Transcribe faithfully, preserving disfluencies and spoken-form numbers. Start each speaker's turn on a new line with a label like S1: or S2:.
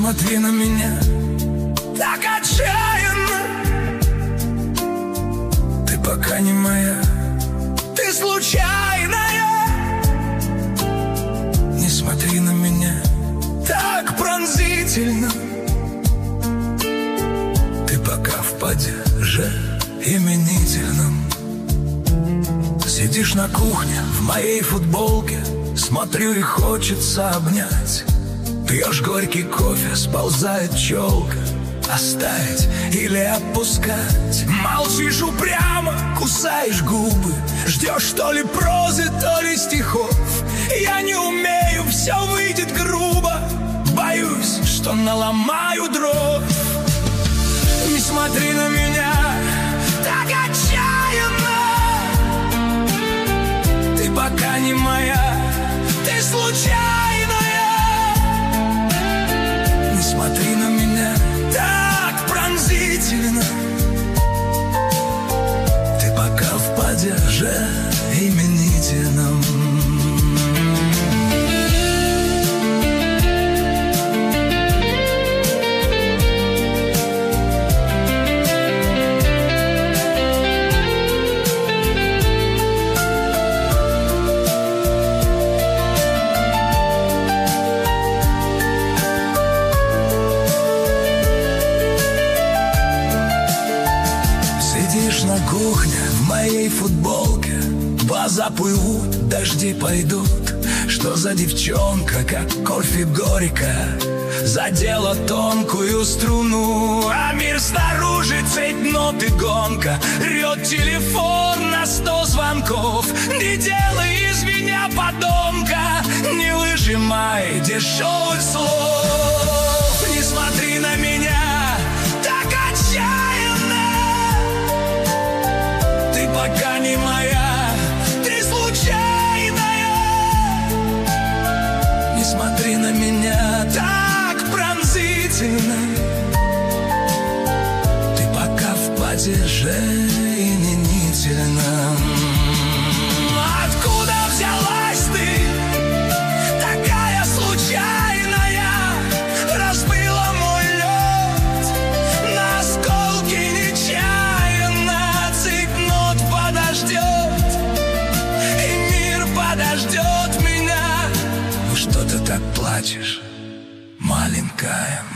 S1: смотри на меня так отчаянно. Ты пока не моя, ты случайная. Не смотри на меня так пронзительно. Ты пока в падеже именительном. Сидишь на кухне в моей футболке, смотрю и хочется обнять. Пьешь горький кофе, сползает челка. Оставить или отпускать? Молчишь упрямо, кусаешь губы. Ждешь то ли прозы, то ли стихов. Я не умею, все выйдет грубо. Боюсь, что наломаю дров. Не смотри на меня так отчаянно. Ты пока не моя, ты случайная. Не смотри на меня так пронзительно. Ты пока в падеже именительном. Сидишь на кухне в моей футболке. Глаза плывут, дожди пойдут. Что за девчонка, как кофе горько, задела тонкую струну. А мир снаружи цепь нот и гонка. Рет телефон на сто звонков. Не делай из меня подонка. Не выжимай дешевых слов. Не смотри на меня так отчаянно. Ты пока не моя, ты случайная. Не смотри на меня так пронзительно. Ты пока в падеже именительном. Откуда взялась ты, такая случайная? Разбила мой лед на осколки нечаянно. Цепь нот подождет, и мир подождет меня. Ну что ты так плачешь, маленькая?